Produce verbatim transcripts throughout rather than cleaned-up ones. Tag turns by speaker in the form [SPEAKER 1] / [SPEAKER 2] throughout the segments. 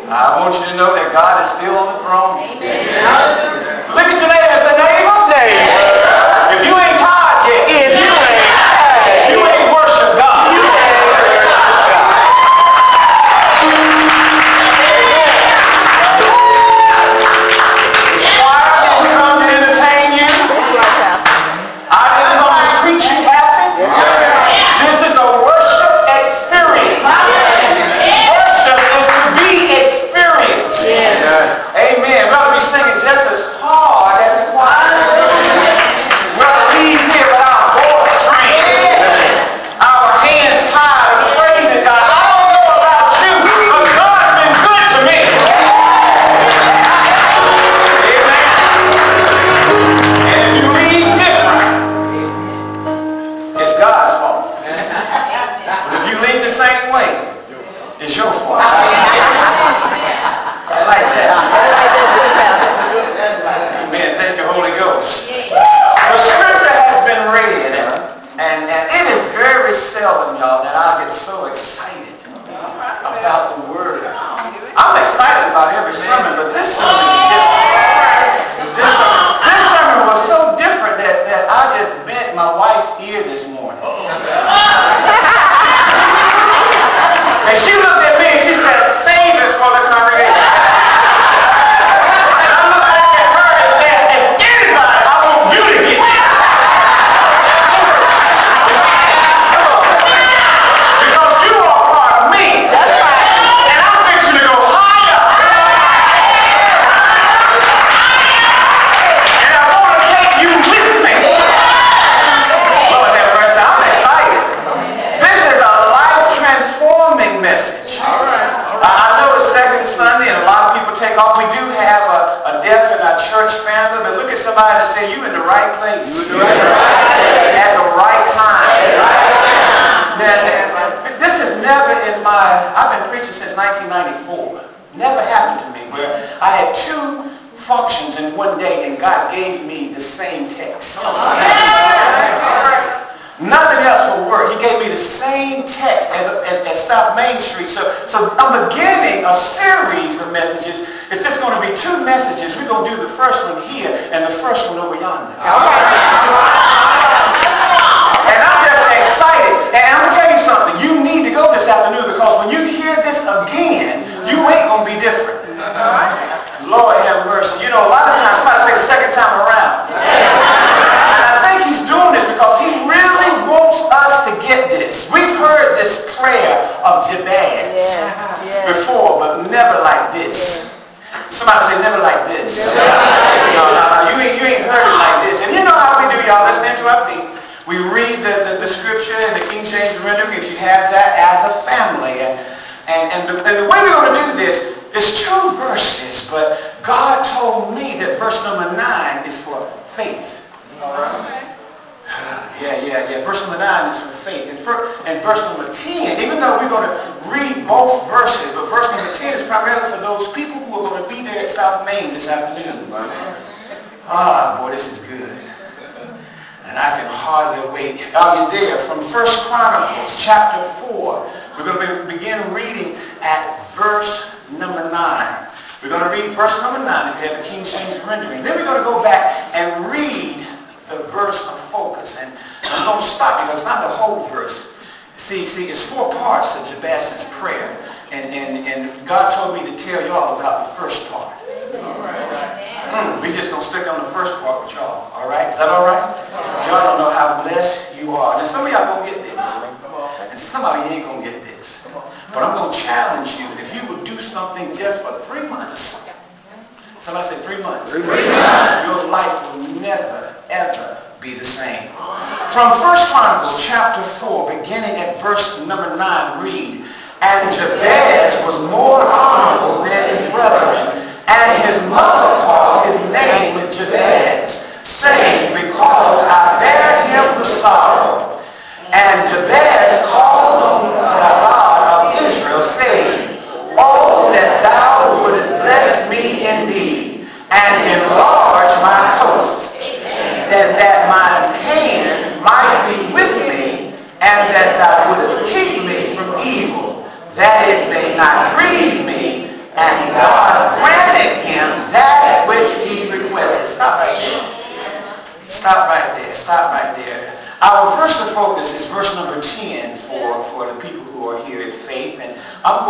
[SPEAKER 1] I want you to know that God is still on the throne. Amen. Look at your neighbor and say, neighbor, neighbor. If you ain't tired yet, if you ain't tired, if you ain't worship God, you ain't worship God. Choir didn't come to entertain you. I didn't come to preach you happy. This is a worship experience. Worship is to be experienced. Amen. We ought to be singing just as hard as the choir. We ought to leave here with our voice trained, our hands tied of praising God. I don't know about you, but God's been good to me. Amen. And if you leave different, it's God's fault. But if you leave the same way, it's your fault. I like that. Amen. Thank you, Holy Ghost. The scripture has been read, and, and it is very seldom, y'all, that I get so excited about the Word. I'm excited about every sermon, but this sermon is different. This sermon, this sermon was so different that, that I just bent my wife's ear this morning. And she looked at me and she said, save it for the congregation. And I looked back at her and said, if anybody, I want you to get this. Because you are part of me. And I'm fixing to go higher. And I want to take you with me. Lord have mercy, I'm excited. This is a life-transforming message. I know it's second Sunday and a lot of people take off. We do have a, a deaf in our church family, but look at somebody and say, you in the right place. You in the right place. At the right time. Now, this is never in my, I've been preaching since nineteen ninety-four. Never happened to me where I had two functions in one day and God gave me the same text. Nothing else will work. He gave me the same text as, as, as South Main Street. So, so I'm beginning a series of messages. It's just going to be two messages. We're going to do the first one here and the first one over yonder. And I'm just excited. And I'm going to tell you something. You need to go this afternoon because when you hear this again, you ain't going to be different. Lord have mercy. You know, a lot of times somebody say the second time around. And I think he's doing this because he really wants us to get this. We've heard this prayer of Jabez yeah, yeah. before, but never like this. Somebody say never like this. No, no, no. You ain't, you ain't heard it like this. And you know how we do, y'all. Let's stand to our feet. We read the, the, the scripture in the King James rendering if you have that as a family. And, and, and, the, and the way we're going to do this is two verses, but God told me that verse number nine is for faith. All right. Yeah, yeah, yeah. Verse number nine is for faith. And, for, and verse number ten, even though we're going to read both verses, but verse number ten is primarily for those people who are going to be there at South Main this afternoon. Ah, boy, this is good. And I can hardly wait. Are you there? From First Chronicles chapter four, we're going to begin reading at verse number nine. We're going to read verse number nine if you have the King James rendering. Then we're going to go back and read the verse of focus. And I'm going to stop because it's not the whole verse. See, see, it's four parts of Jabez's prayer. And, and, and God told me to tell y'all about the first part. All right. Hmm, we just going to stick on the first part with y'all. All right? Is that all right? Y'all don't know how blessed you are. And some of y'all going to get this. And some of you ain't going to get this. But I'm going to challenge you. If you would do something just for three months. Somebody say three months. Three months. Your life will never, ever be the same. From First Chronicles chapter four, beginning at verse number nine, read, and Jabez was more honorable than his brethren, and his mother called his name Jabez, saying, because I bare him the sorrow. And Jabez called on the God of Israel, saying, oh, that thou wouldest bless me indeed, and enlarge my coasts, that, that my hand might be with me, and that thou wouldest keep me from evil, that it may not grieve me, and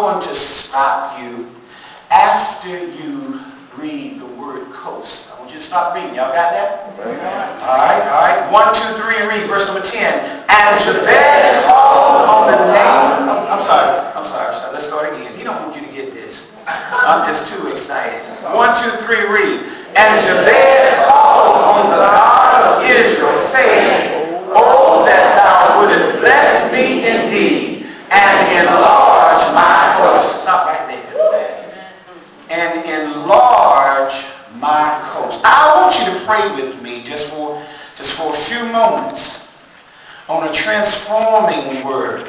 [SPEAKER 1] going to stop you after you read the word coast. I want you to stop reading. Y'all got that? All right, all right. One, two, three, and read verse number ten. And Jabez called on the name. I'm, I'm sorry. I'm sorry. I'm sorry. Let's start again. He don't want you to get this. I'm just too excited. One, two, three, read. And Jabez called on the God of Israel, saying, "Oh, that thou wouldest bless me indeed, and enlarge my coast." Stop right there. And enlarge my coast. I want you to pray with me just for just for a few moments on a transforming word.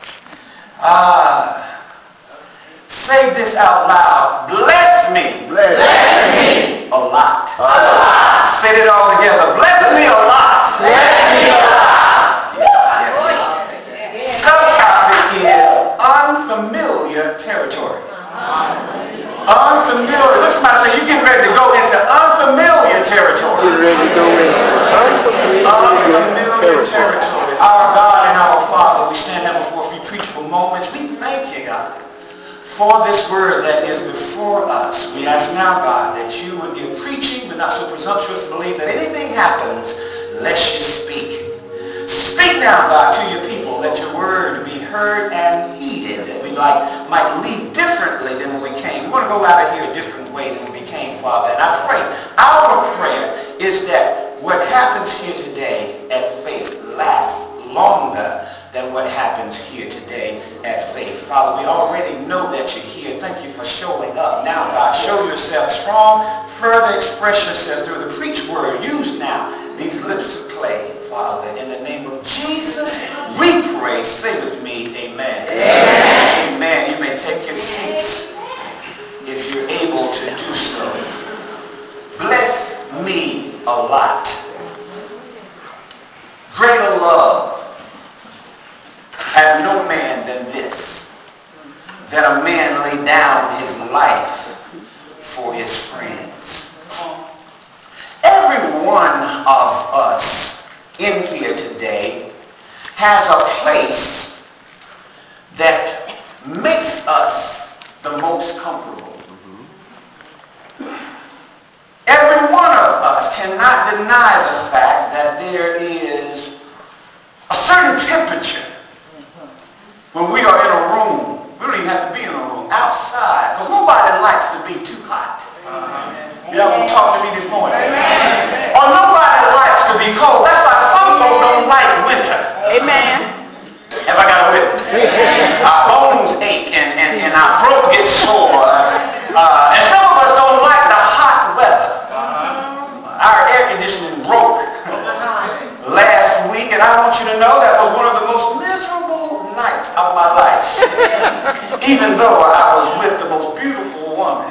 [SPEAKER 1] Ah, say this out loud. Bless me.
[SPEAKER 2] Bless,
[SPEAKER 1] Bless me a lot.
[SPEAKER 2] A lot.
[SPEAKER 1] Say it all together. Bless me a lot.
[SPEAKER 2] Bless me a lot.
[SPEAKER 1] Yeah, yeah. Subtopic is unfamiliar territory. Unfamiliar. Look, somebody say, you're getting ready to go into unfamiliar territory.
[SPEAKER 2] Get ready to go into unfamiliar,
[SPEAKER 1] Unfamiliar
[SPEAKER 2] territory.
[SPEAKER 1] territory. Our God and our Father, we stand here before a few preachable moments. We thank you, God, for this word that is before us. We ask now, God, that you would give preaching, but not so presumptuous to believe that anything happens lest you speak. Speak now, God, to your people, that your word be heard and heeded, that we like, might leave differently than when we came. We want to go out of here a different way than we came, Father. And I pray, our prayer is that what happens here today at Faith lasts longer than what happens here today at Faith. Father, we already know that you're here. Thank you for showing up. Now, God, show yourself strong. Further express yourself through the preached word. Use now these lips of clay, Father. In the name of Jesus, we pray. Say with me, amen. Amen. Amen. You may take your seats if you're able to do so. Bless me a lot. Greater love hath no man than this, that a man lay down his life for his friends. Every one of us in here today has a place that makes us the most comfortable. Every one of us cannot deny the fact that there is a certain temperature when we are in a room. We don't even have to be in a room. Outside. Because nobody likes to be too hot. Y'all want to talk to me this morning? Amen. Or nobody likes to be cold. That's why some folks don't like winter. Amen. Have I got a witness? Our bones ache and, and, and our throat gets sore. Uh, and some of us don't like the hot weather. Our air conditioning broke last week, and I want you to know that was one of the most miserable nights of my life. Even though I was with the most beautiful woman.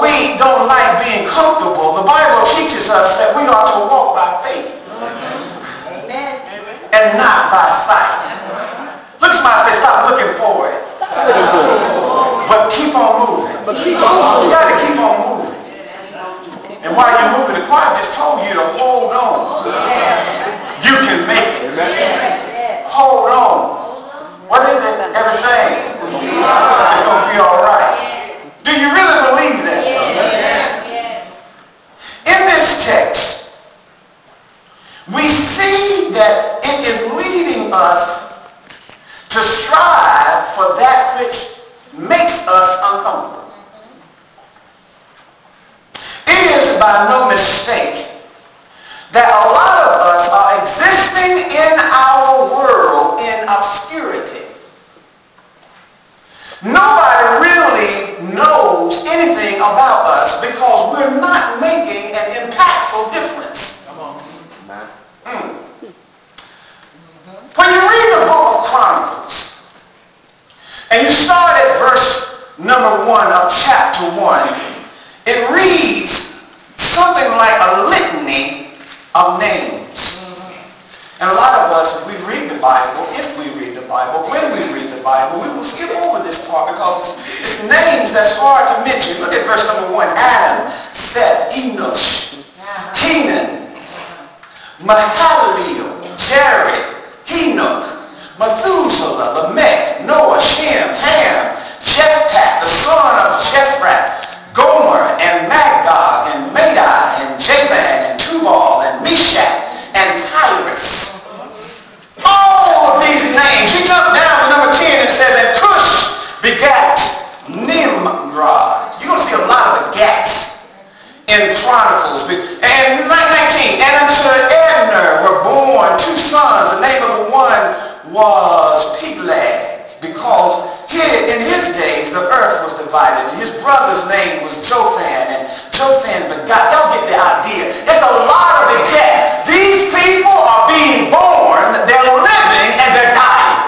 [SPEAKER 1] we don't like being comfortable, the Bible teaches us that we are to walk by faith. Amen. And not by sight. Look at somebody and say, stop looking forward. But keep on moving. You got to keep on moving. And while you're moving, the choir just told you to hold on. You can make it. Hold on. What is it? Everything. It's going to be all right. Do you really believe that? In this text, we see that it is leading us to strive for that which makes us uncomfortable. It is by no mistake that a lot of us are existing in our world in obscurity. Nobody really knows anything about us because we're not making an impactful difference. Come on. Mm. When you read the book of Chronicles, and you start at verse number one of chapter one, it reads something like a litany of names. And a lot of us, if we read the Bible, if we read the Bible, when we read the Bible, we will skip over this part because it's, it's names that's hard to mention. Look at verse number one. Adam, Seth, Enosh, Kenan, Mahalalel, Jared, Enoch, Methuselah, Lamech, Noah, Shem, Ham, Japheth, the son of Jephthah, Gomer, and Magog, and Madai, and Javan, and Tubal, and Meshach, and Tyrus. All of these names. You jump down to number ten and it says, and Cush begat Nimrod. You're going to see a lot of the gats in Chronicles. And nineteen, and unto Abner were born two sons. The name of the one was Peleg, because his, in his days the earth was divided. His brother's name was Jotham, and Jotham begot. Y'all get the idea. It's a lot of begat. These people are being born, they're living, and they're dying.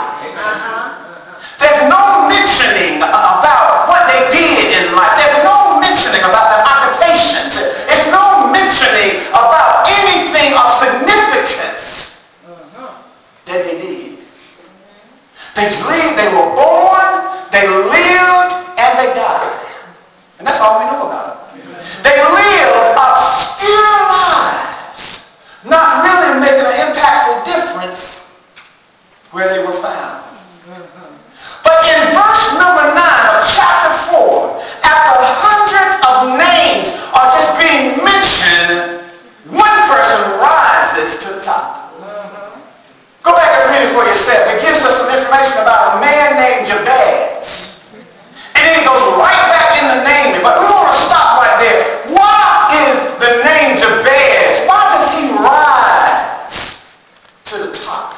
[SPEAKER 1] There's no mentioning about what they did in life. There's no mentioning about their occupations. There's no mentioning about anything of significance that they did. They lived, they were born, they lived, and they died. And that's all we know about it. They lived obscure lives, not really making an impactful difference where they were found. But in verse number nine of chapter four, after hundreds of names are just being mentioned, one person rises to the top. Go back and read it for yourself. It gives us some information about a man named Jabez. And then it goes right back in the name. But we want to stop right there. Why is the name Jabez? Why does he rise to the top?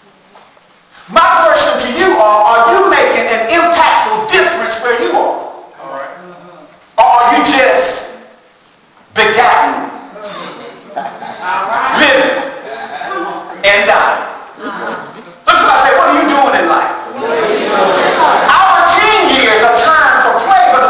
[SPEAKER 1] My question to you are, are you making an impactful difference where you are? All right. Or are you just begotten, living, and dying? Look, somebody say, what are you doing in life? Our teen years are time for play, but the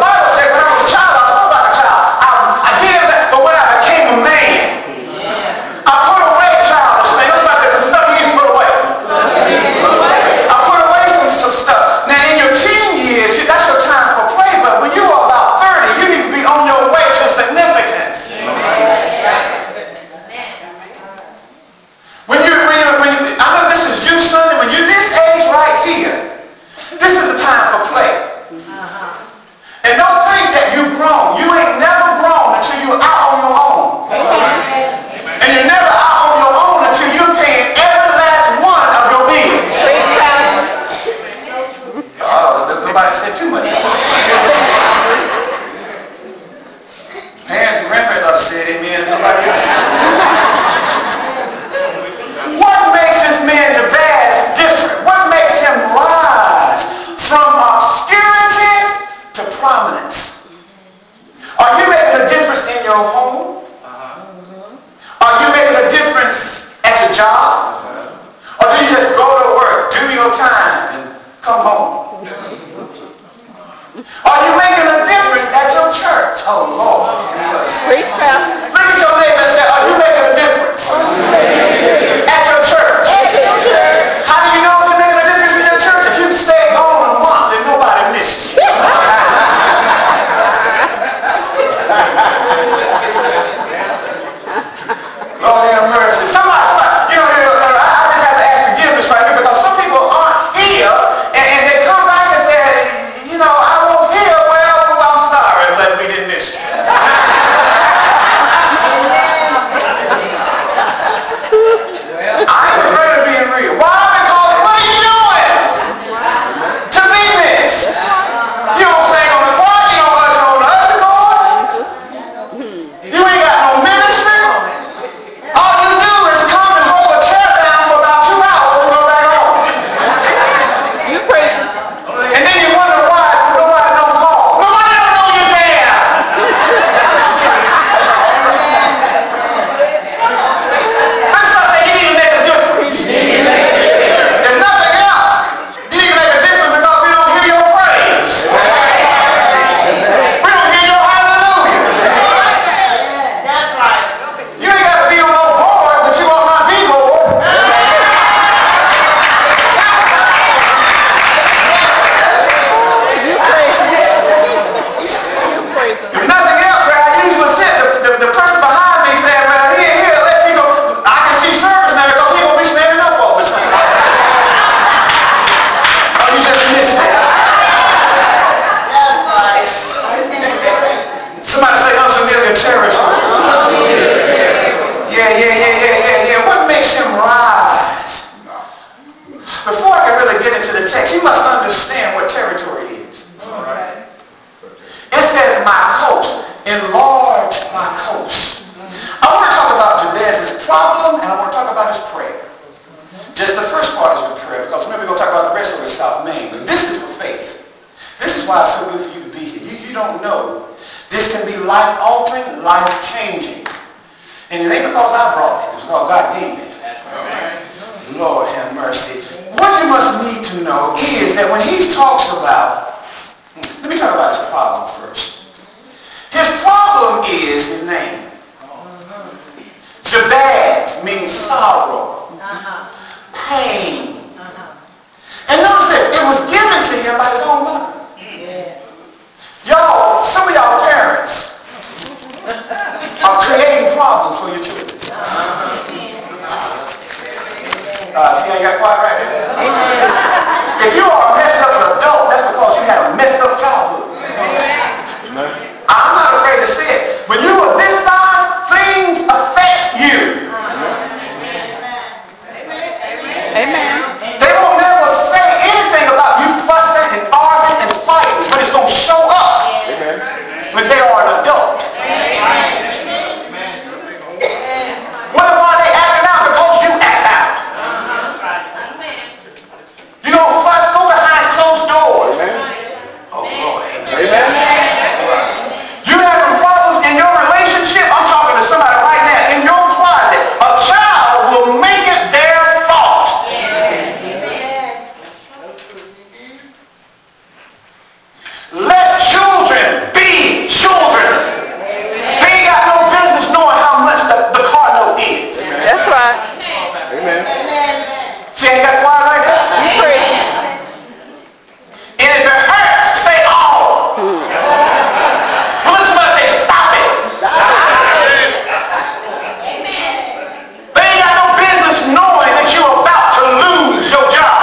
[SPEAKER 1] unfamiliar territory. Yeah, yeah, yeah, yeah, yeah, yeah. What makes him rise? Before I can really get into the text, you must understand what territory is. All right. It says, my coast, enlarge my coast. I want to talk about Jabez's problem, and I want to talk about his prayer. Just the first part is the prayer, because maybe we're going to talk about the rest of it, South Main. But this is for faith. This is why it's so good for you to be here. You, you don't know. This can be life-altering, life-changing. And it ain't because I brought it. It's because God gave it. Lord have mercy. What you must need to know is that when he talks about, let me talk about his problem first. His problem is his name. Jabez means sorrow, pain. And notice this, it was given to him by his own mother. Y'all, some of y'all parents are creating problems for your children. Uh, see how you got quiet right there? If you are a messed up adult, that's because you had a messed up childhood. I'm not afraid to say it. When you are this size, things affect you.
[SPEAKER 2] Amen.
[SPEAKER 1] They won't never say anything about you fussing and arguing and fighting, but it's going to show up when they are an adult. What are they acting out? Because you act out. You don't fuss, go behind closed doors. Oh, Lord. You having problems in your relationship? I'm talking to somebody right now. In your closet, a child will make it their fault. Let children be children. They ain't got no business knowing how much the, the car note is.
[SPEAKER 2] That's right.
[SPEAKER 3] Amen.
[SPEAKER 1] She ain't got quiet like that.
[SPEAKER 2] You pray.
[SPEAKER 1] And if it hurts, say oh. Look, somebody say stop it. They ain't got no business knowing that you're about to lose your job.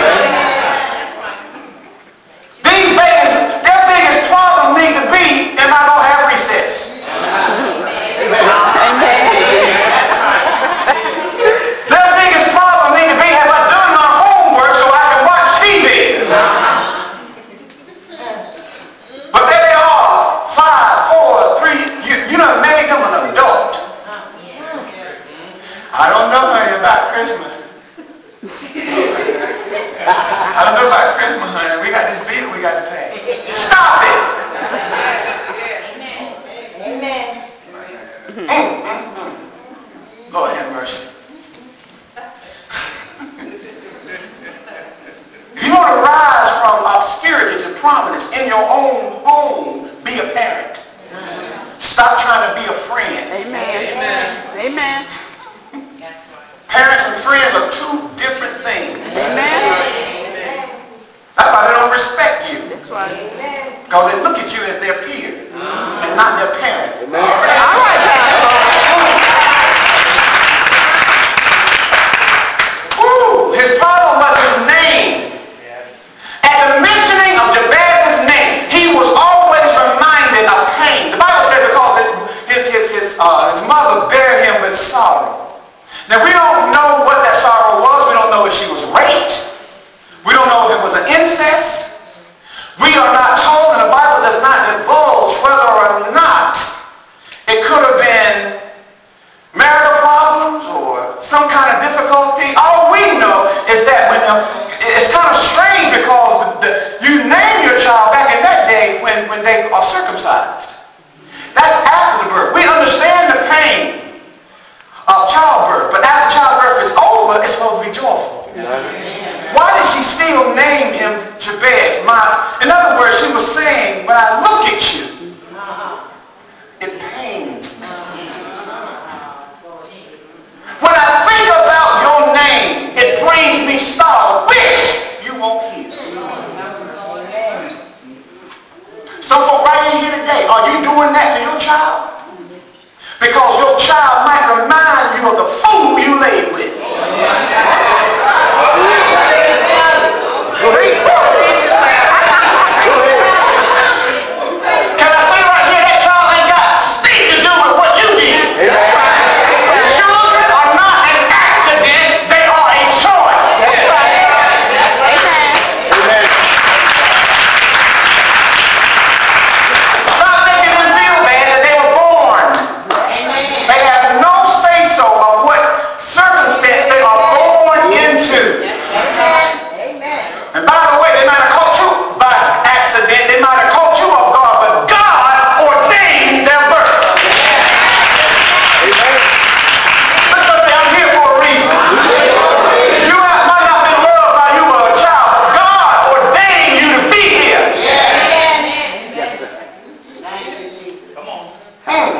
[SPEAKER 1] These babies, their biggest problem need to be, am I going to have recess? Their biggest problem need to be, have I done my homework so I can watch T V? But there they are, five, four, three, you, you done made them an adult. I don't know honey about Christmas. I don't know about Christmas, honey. We got this bill we got to pay. Stop it!
[SPEAKER 4] Amen.
[SPEAKER 1] Mm, mm, mm. Lord have mercy. If you want to rise from obscurity to prominence in your own home, be a parent. Stop trying to be a friend.
[SPEAKER 2] Amen. Amen.
[SPEAKER 1] Parents and friends are two different things.
[SPEAKER 2] Amen.
[SPEAKER 1] That's why they don't respect you.
[SPEAKER 2] That's right.
[SPEAKER 1] Because they look at you as their peer and not their parent.
[SPEAKER 2] All right, Pastor.
[SPEAKER 1] Woo! His problem was his name. At the mentioning of Jabez's name, he was always reminded of pain. The Bible says because his, his, his, uh, his mother bare him with sorrow. Now we don't know what that sorrow was. We don't know if she was raped. We don't know if it was an incest. We are not told, and the Bible does not divulge whether or not it could have been marital problems or some kind of difficulty. All we know is that when uh, it's kind of strange because the, the, you name your child back in that day when, when they are circumcised. That's after the birth. We understand the pain of childbirth, but after childbirth is over, it's supposed to be joyful. Why did she still name him Jabez? My, in other words, she was saying, when I look at you, it pains me. When I think about your name, it brings me sorrow, which you won't hear. Some folk right in here today, are you doing that to your child? Because your child might remind you of the fool you laid with. Can I say right here, that child ain't got stinking Come on. Hmm.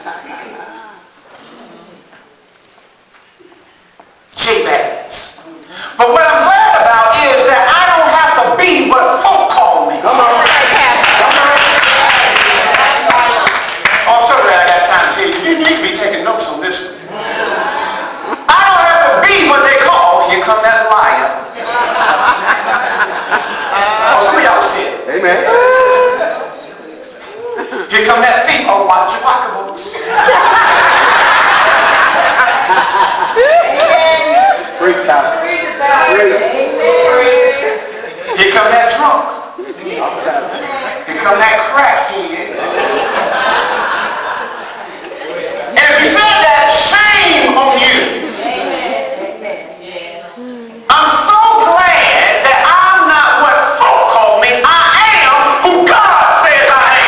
[SPEAKER 1] Jabez. But what I'm glad about is that I don't have to be what folk call me. Come on. Oh, I'm so glad I got time to tell you. You need to be taking notes on this one. I don't have to be what they call. Here come that liar. Oh, some of y'all see it. Amen. Here come that thief. Oh, watch your pocketbooks. Preach God. Here come that drunk. Here come that crackhead. And if you said that, shame on you. I'm so glad that I'm not what folk call me. I am who God says I am.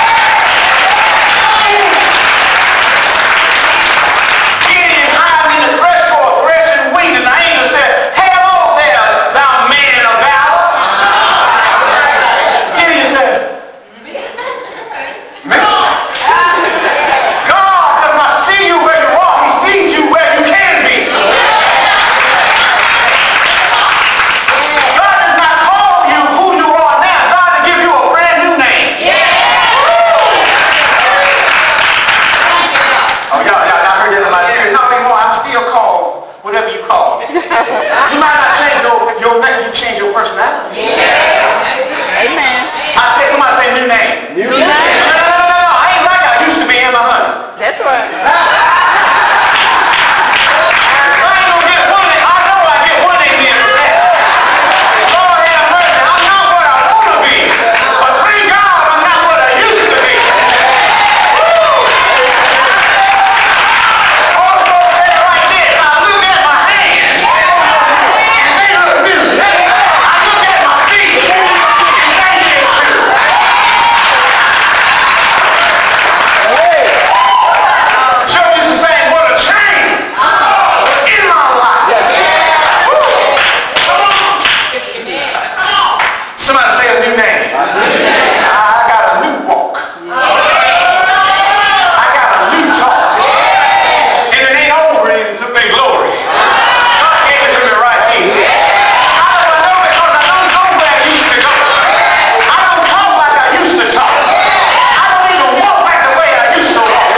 [SPEAKER 1] Gideon hired me to thresh for a threshing wheat, and the angel said, "Hello there, thou man of valor." Gideon said, "Man, God does not see you where you are. He sees you where you can be. God does not call you who you are now. God will give you a brand new name." Oh, y'all, y'all, y'all heard that in my spirit. Not anymore. I'm still called whatever you call me. You might not change your, your name. You change your personality.
[SPEAKER 2] Amen.
[SPEAKER 1] I said, somebody say new name.
[SPEAKER 2] New
[SPEAKER 1] No,
[SPEAKER 2] name.
[SPEAKER 1] no, no, no, no. I ain't like I used to be in my honey.
[SPEAKER 2] That's right.
[SPEAKER 1] If I ain't gonna get one name, I know I get one name in for that. Lord have mercy. I'm not what I want to be. But thank God I'm not what I used to be. Old folks say it like this. I look at my hands and they look new. I look at my feet and they get true. Joe used to say, what a change in my life. Somebody say a new name. I got a new walk. I got a new talk. And it ain't over in the big glory. God gave it to me right here. How do I know? Because I don't go where I used to go. I don't talk like I used to talk. I don't even walk like the way I used to walk.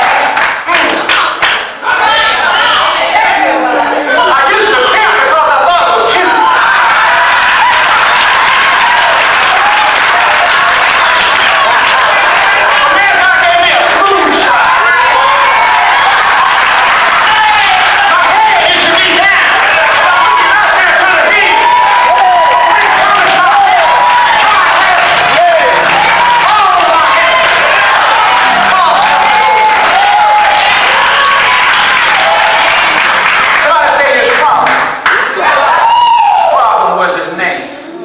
[SPEAKER 1] I used to pimp because I thought it was cute. But then God gave me a smooth shot. My head used to be down. I'm looking out there to the hill. When it comes to my head, all of my head. Somebody say his problem. Problem was his name.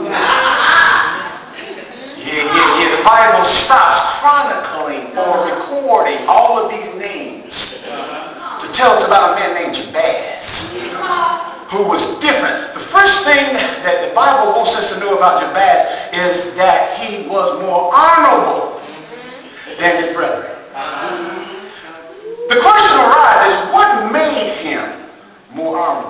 [SPEAKER 1] Yeah, yeah, yeah. The Bible stops chronicling or recording all of these names to tell us about a man named Jabez who was different. The first thing that the Bible wants us to know about Jabez is that he was more honorable than his brethren. The question arises, what made him more honorable?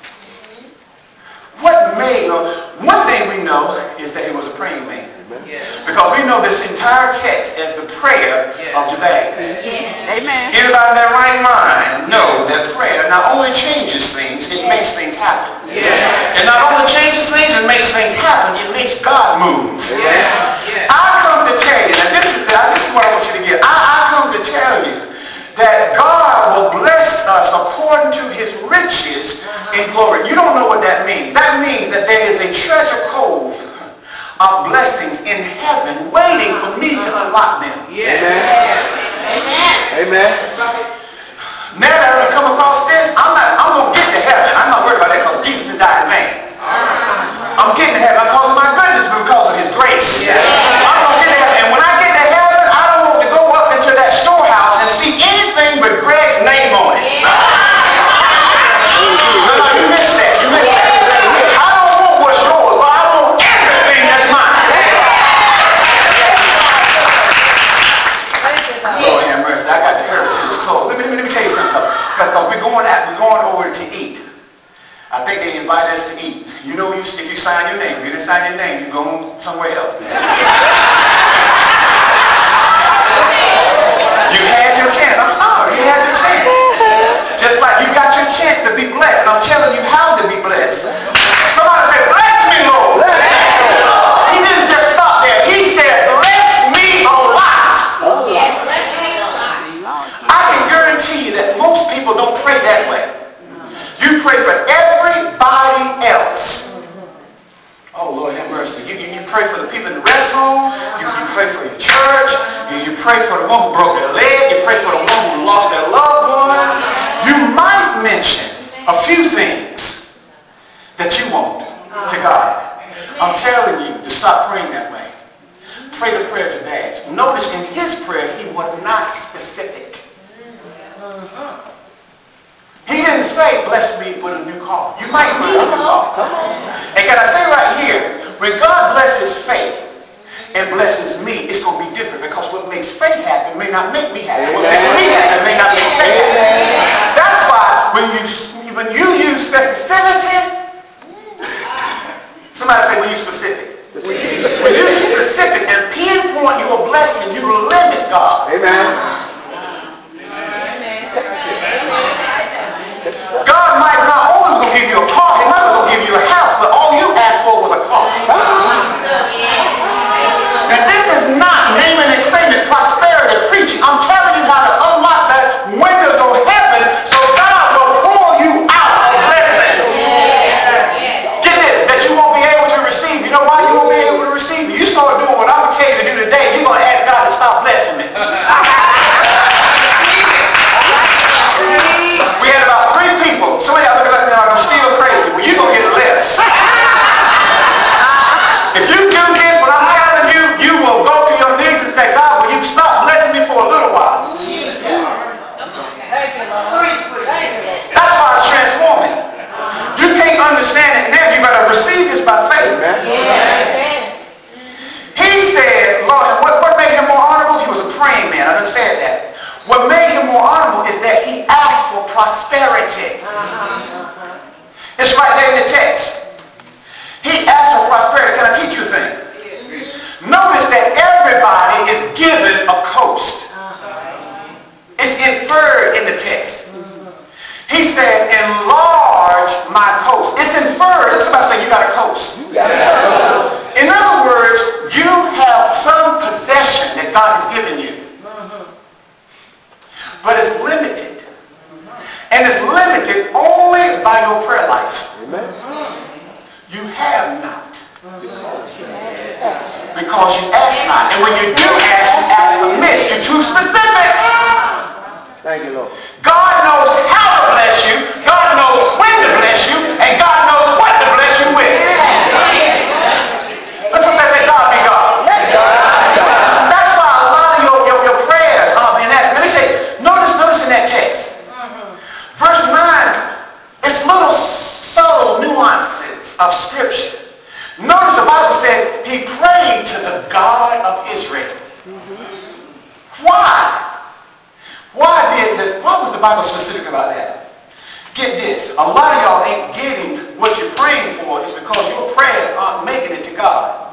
[SPEAKER 1] What made him? One thing we know is that he was a praying man. Because we know this entire text as the prayer of Jabez.
[SPEAKER 2] Amen.
[SPEAKER 1] Anybody in their right mind know that prayer not only changes things, it makes things happen. It not only changes things, it makes things happen, it makes God move. I come to tell you, and this is, this is what I want you to get. I, I come to tell you that God will bless us according to his riches in glory. You don't know what that means. That means that there is a treasure cove of blessings in heaven waiting for me to unlock them.
[SPEAKER 2] Amen.
[SPEAKER 3] Amen.
[SPEAKER 1] Now that I come across this, I'm not, I'm going to get to heaven. I'm not worried about that because Jesus did die in vain. I'm getting to heaven because of my goodness, but because of his grace. I'm going to get to heaven. And when I get to heaven, I don't want to go up into going over to eat. I think they invite us to eat. You know, you, if you sign your name, if you didn't sign your name, you go somewhere else. You had your chance. I'm sorry, you had your chance. Just like you got your chance to be blessed. And I'm telling you how to be blessed. Somebody say, bless me, Lord. He didn't just stop there. He said, bless me a lot. I can guarantee you that most people don't pray that way. You pray for everybody else. Oh, Lord have mercy. You, you, you pray for the people in the restroom. You, you pray for your church. You, you pray for the one who broke their leg. You pray for the one who lost their loved one. You might mention a few things that you want to God. I'm telling you to stop praying that way. Pray the prayer to Jabez. Notice in his prayer, he was not specific. He didn't say, bless me with a new car. You might need a new car. And can I say right here, when God blesses faith and blesses me, it's going to be different because what makes faith happen may not make me happy. What makes me happy may not make faith happy. That's why when you, when you use specificity, somebody say, when you specific. When you use specific and pinpoint your blessing, you limit God.
[SPEAKER 3] Amen.
[SPEAKER 1] God might not only going to give you a car, he might going to give you a house, but all you asked for was a car. And this is not naming and claiming prosperity preaching. I'm telling you how to unlock the windows of heaven so God will pour you out a blessing. Get this, that you won't be able to receive. You know why you won't be able to receive? You start doing what I'm going to tell you to do today, you're going to ask God to stop blessing me. We had about three people. Some of y'all looking at me like I'm still crazy. Well, you're going to get less. If you do this, what I'm telling you, you will go to your knees and say, God, will you stop blessing me for a little while? That's why it's transforming. You can't understand it now. You got to receive this by faith. He said, Lord, what, what made him more honorable? He was a praying man. I understand that. What made him more honorable is that he asked for prosperity. It's right there in the text. He asked for prosperity. Can I teach you a thing? Notice that everybody is given a coast. It's inferred in the text. He said, enlarge my coast. It's inferred. Look, somebody say, you got a coast. In other words, you have some possession that God has given you. But it's limited. And it's limited only by your prayer life. Amen. You have not. Because you ask not. And when you do ask, you ask amiss. You're too specific.
[SPEAKER 3] Thank you, Lord.
[SPEAKER 1] God knows how to bless you. God knows when to bless you. And God knows what to bless you with. Let's just say, God be God. That's why a lot of your, your, your prayers are being asked. Let me say, notice, notice in that text. Verse nine, it's little subtle nuances of Scripture. Notice the Bible says he prayed to the God of Israel. Why? Why did the, why was the Bible specific about that? Get this. A lot of y'all ain't getting what you're praying for is because your prayers aren't making it to God.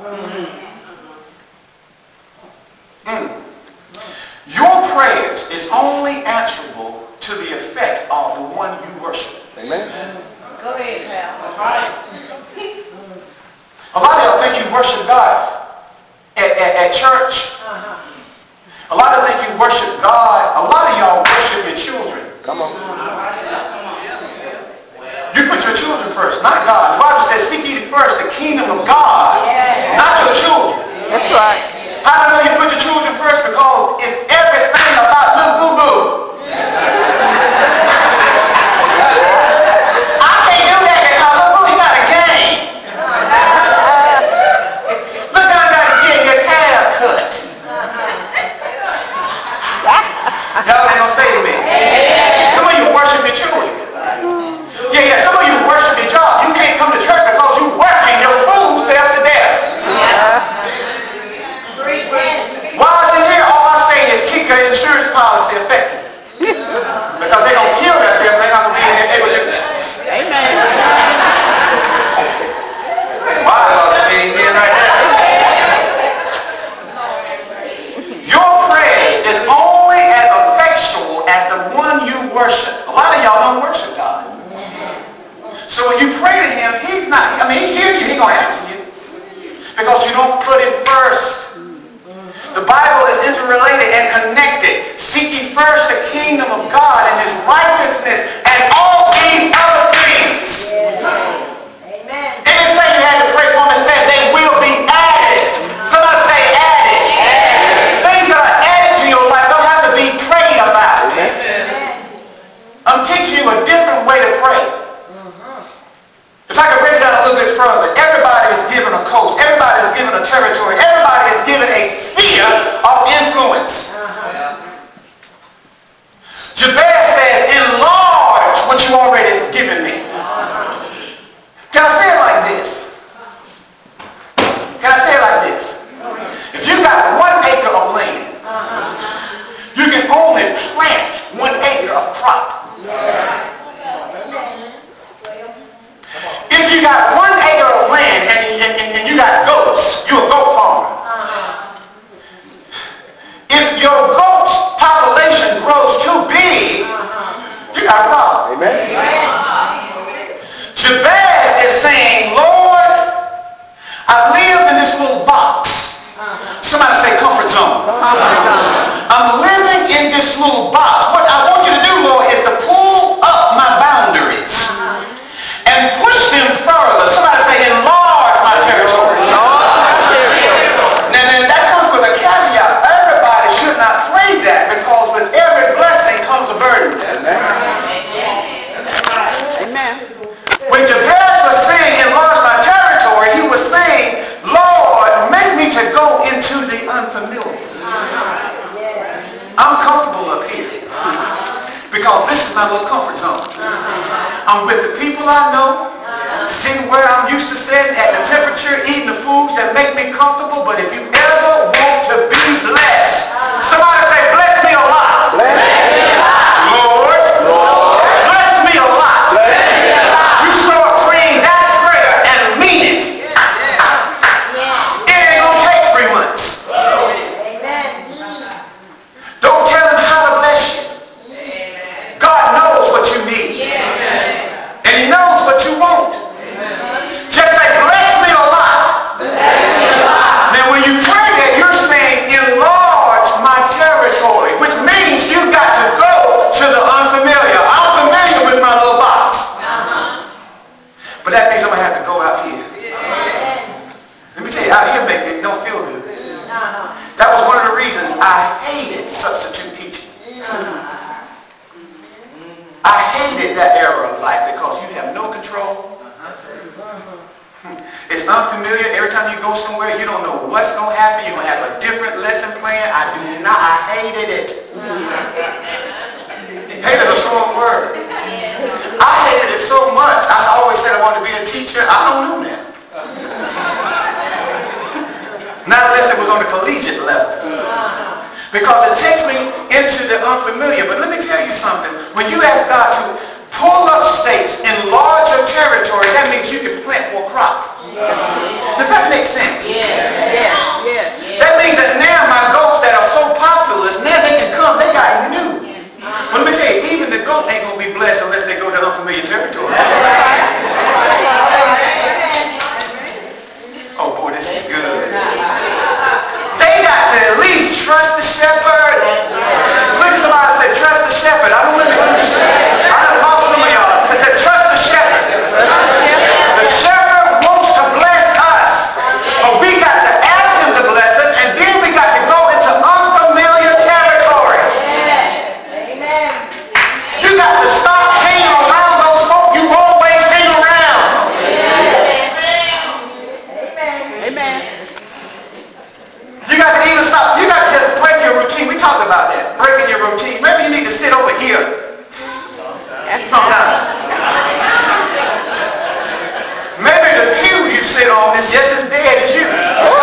[SPEAKER 1] Mm. Your prayers is only answerable to the effect of the one you worship.
[SPEAKER 3] Amen.
[SPEAKER 4] Go ahead, pal. All right.
[SPEAKER 1] A lot of y'all think you worship God at, at, at church.
[SPEAKER 4] Uh-huh.
[SPEAKER 1] A lot of think you worship God. A lot of y'all worship your children.
[SPEAKER 3] Come on.
[SPEAKER 1] You put your children first, not God. The Bible says, seek ye first the kingdom of God,
[SPEAKER 4] Yeah.
[SPEAKER 1] not your children.
[SPEAKER 2] That's right.
[SPEAKER 1] How do I know you put your children first? Because it's everything about little boo-boo. I can't do that because little boo, he got a game. Look how I got to get your hair cut. Y'all ain't gonna say amen. Some of you worship your children. Yeah, yeah, some of you worship your job. You can't come to church because you working your fool self to death. Why is it here? All I say is keep your insurance policy effective. Because they're going to kill themselves. They're not going to be able worship. A lot of y'all don't worship God. So when you pray to him, he's not, I mean, he hears you, he's going to answer you. Because you don't put him first. The Bible is interrelated and connected. Seek ye first the kingdom of God and his righteousness, and all these other things. Amen. It didn't say you had to pray for them. It said they will be added. Somebody say added. Added. Things that are added to your life don't have to be prayed about. Amen. I'm teaching you a different way to pray. If I can break it down a little bit further, everybody is given a coast. Everybody is given a territory. Everybody is given a sphere of influence. Uh-huh. Jabez says, enlarge what you already have given me. Uh-huh. Can I say it like this? Can I say it like this? If you got one acre of land, uh-huh, you can only plant one acre of crop. Yeah. If you got one acre of land and, and, and you got goats, you're a goat farmer. Uh-huh. If your goat's population grows too big, uh-huh, you got a problem. Amen. Amen. Jabez is saying, Lord, I live in this little box. Uh-huh. Somebody say comfort zone. Uh-huh. I'm living in this little box. What I want you to do, Lord, is to pull up my boundaries. Uh-huh. And push them further. Somebody say, enlarge my territory. Now, then that comes with a caveat. Everybody should not pray that, because with every blessing comes a burden. Amen. When Jabez was saying, enlarge my territory, he was saying, Lord, make me to go into the unfamiliar. I'm comfortable up here, because this is my little comfort zone. I'm with the people I know, sitting where I'm used to sitting, at the temperature, eating the foods that make me comfortable. But if you ever want to be blessed, somebody say, bless me a lot. Bless me a lot. Lord, Lord, bless me a lot. Bless me a lot. You start praying that prayer and mean it. It ain't going to take three months. Don't tell him how to bless you. God knows what you need. And he knows what you want. Just say, bless me a lot. Bless me a lot. Now when you pray that, you're saying, enlarge my territory, which means you got to go to the unfamiliar. I'm familiar with my little box. Uh-huh. But that means I'm going to have to go out here. Yeah. Let me tell you, out here make it don't feel good. Uh-huh. That was one of the reasons I hated substitute teaching. Uh-huh. I hated that era of life, because you have no control. It's unfamiliar. Every time you go somewhere, you don't know what's going to happen. You're going to have a different lesson plan. I do not. I hated it. Hate is a strong word. I hated it so much. I always said I wanted to be a teacher. I don't know now. Not unless it was on the collegiate level. Because it takes me into the unfamiliar. But let me tell you something. When you ask God to pull up stakes, enlarge your territory, that means you can plant more crop. Yeah. Does that make sense? Yeah. Yeah. Yeah. That means that now my goats that are so populous, now they can come. They got new. But let me tell you, even the goat ain't going to be blessed unless they go to unfamiliar territory. Oh boy, this is good. They got to at least trust the shepherd. Look at somebody say, trust the shepherd. I don't know. I done lost some of y'all. They said, trust the shepherd. The shepherd wants to bless us. But we got to ask him to bless us, and then we got to go into unfamiliar territory. Amen. You got to stop hanging around those folk you always hang around. Amen. Amen. You got to even stop. You got to just break your routine. We talked about that. Breaking your routine. Maybe you need to sit over here sometimes. Maybe the pew you sit on is just as dead as you.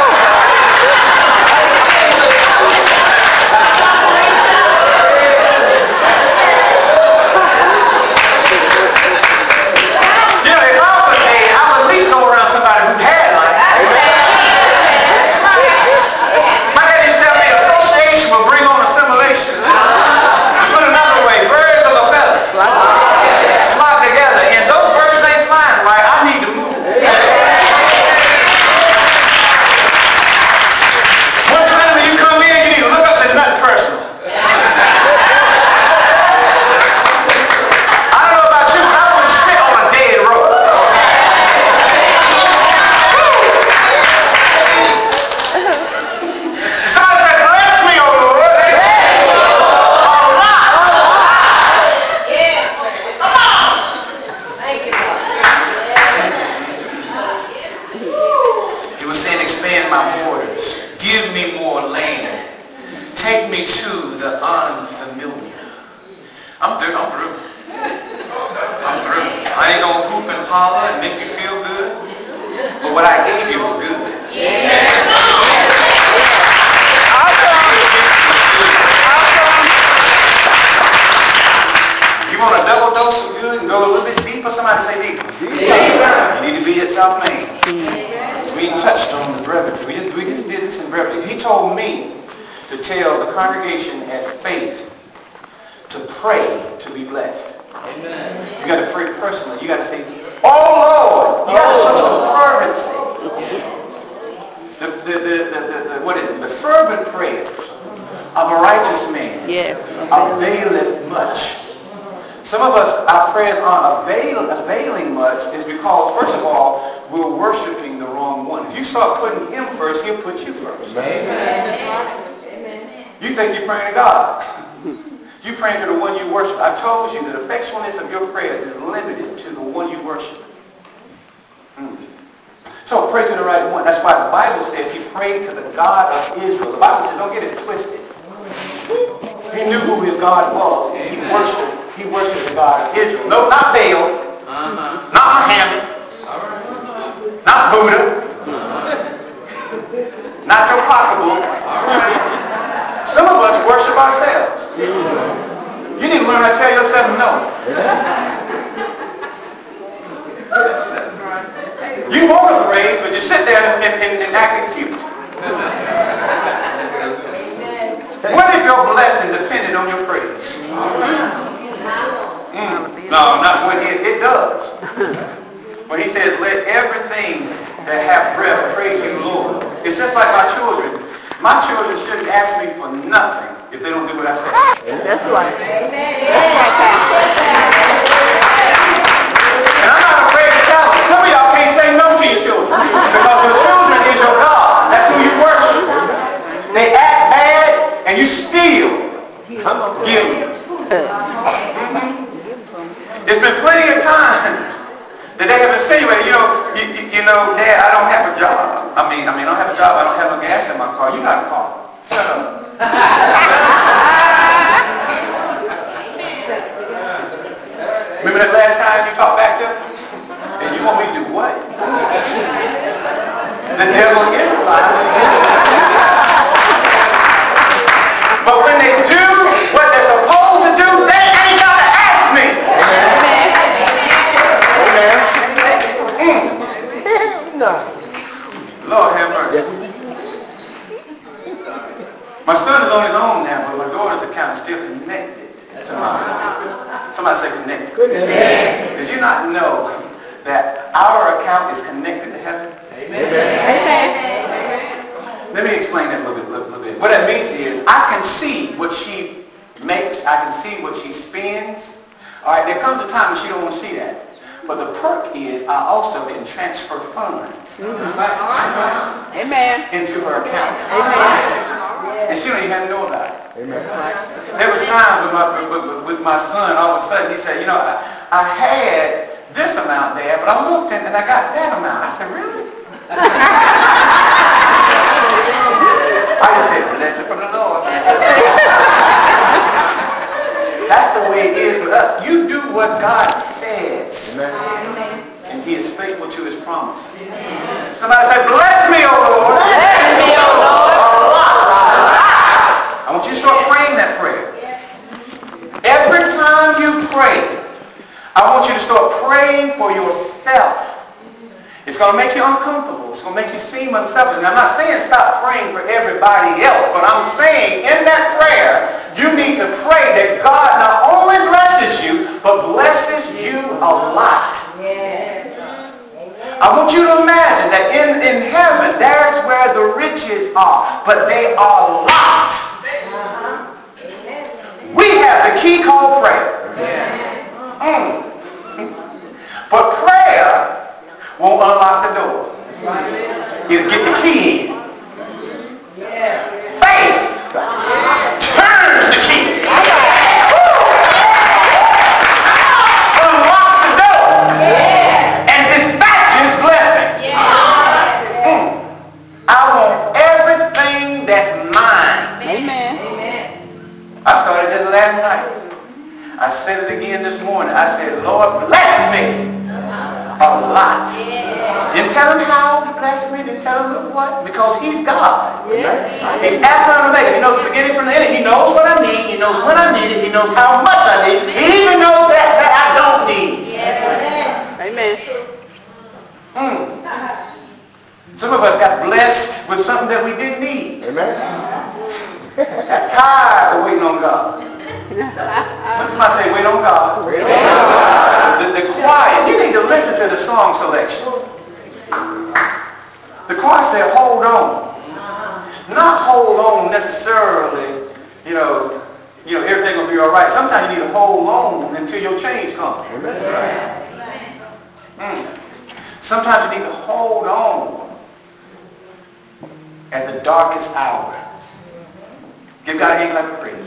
[SPEAKER 1] You know, if I was a, I would at least go around somebody who had like that. My dad used to tell me association will bring on assimilation. Put another way, birds of a feather. million. I'm through. I'm through. I'm through. I ain't gonna hoop and holler and make you feel good. But what I gave you was good. You want a double dose of good and go a little bit deeper? Somebody say deeper. You need to be at South Main. So we touched on the brevity. We just, we just did this in brevity. He told me to tell the congregation at Faith to pray to be blessed. Amen. You got to pray personally. You got to say, "Oh Lord," you got to show some fervency. The, the, the, the, the, the, what is it? The fervent prayers of a righteous man
[SPEAKER 2] Yeah.
[SPEAKER 1] availeth much. Some of us, our prayers aren't avail, availing much is because, first of all, we're worshiping the wrong one. If you start putting him first, he'll put you first. Amen. You think you're praying to God. You're praying to the one you worship. I told you that the effectualness of your prayers is limited to the one you worship. Hmm. So pray to the right one. That's why the Bible says he prayed to the God of Israel. The Bible says, don't get it twisted. He knew who his God was, and he worshiped. He worshipped the God of Israel. No, not Baal, uh-huh. Not Muhammad, right. Not Buddha, uh-huh. Not your pocketbook. Right. Some of us worship ourselves. You need to learn how to tell yourself no. You want to praise, but you sit there and, and, and act cute. What if your blessing depended on your praise? Mm. No, not what it, it does. When he says, let everything that have breath praise you, Lord. It's just like my children. My children shouldn't ask me for nothing if they don't do what I say.
[SPEAKER 2] That's right.
[SPEAKER 1] And I'm not afraid to tell them. Some of y'all can't say no to your children because your children is your God. That's who you worship. They act bad and you still give them. It's been plenty of times that they have insinuated, you know, you, you, you know, Dad, I don't have a job. I mean, I mean, I don't have a job. I don't have no gas in my car. You got a car. Shut up. Remember that last time you talked back to me? And you want me to do what? The devil is a lie. But when they do what they're supposed to do, they ain't got to ask me. Amen. Mm. Lord have mercy. My son is on his own now, but my daughter's account is still connected to mine. Somebody say connected. Connected. Did you not know that our account is connected to heaven? Amen. Amen. Let me explain that a little bit, little, little bit. What that means is I can see what she makes. I can see what she spends. All right, there comes a time when she don't want to see that. But the perk is I also can transfer funds mm-hmm.
[SPEAKER 2] Amen.
[SPEAKER 1] into her account.
[SPEAKER 2] Amen.
[SPEAKER 1] And she don't even have to know about it.
[SPEAKER 3] Amen.
[SPEAKER 1] There was times with my, with, with my son, all of a sudden he said, you know, I, I had this amount there, but I looked and, and I got that amount. I said, really? I just said, blessed from the Lord. That's the way it is with us. You do what God says. Amen. And he is faithful to his promise. Amen. Somebody say, bless me, O Lord.
[SPEAKER 2] Bless me, O Lord.
[SPEAKER 1] A lot. I want you to start praying that prayer. Every time you pray, I want you to start praying for yourself. It's going to make you uncomfortable. It's going to make you seem unselfish. And I'm not saying stop praying for everybody else, but I'm saying in that prayer, you need to pray that God not only blesses you, but blesses you a lot. Yeah. I want you to imagine that in, in heaven, there's where the riches are, but they are locked. Uh-huh. We have the key called prayer. Yeah. Mm. But prayer won't unlock the door. It'll get the key in. Yeah. Faith turns the key. Unlocks the door. Yeah. And dispatches blessing. Yeah. Mm. I want everything that's mine.
[SPEAKER 2] Amen.
[SPEAKER 1] I started just last night. I said it again this morning. I said, Lord, bless me a lot. Didn't tell him how to bless me. Didn't tell him what. Because he's God. He's Alpha and Omega. He knows the beginning from the end. He knows what I need. He knows when I need it. He knows how much I need. He even knows that, that I don't need.
[SPEAKER 2] Amen.
[SPEAKER 1] Mm. Some of us got blessed with something that we didn't need.
[SPEAKER 3] Amen.
[SPEAKER 1] That's tired of waiting on God. When somebody say, wait on God.
[SPEAKER 3] Wait on God.
[SPEAKER 1] The, the choir, you need to listen to the song selection. The choir said, hold on. Not hold on necessarily, you know, you know, everything will be all right. Sometimes you need to hold on until your change comes. Mm. Sometimes you need to hold on at the darkest hour. Give God a hand like a praise.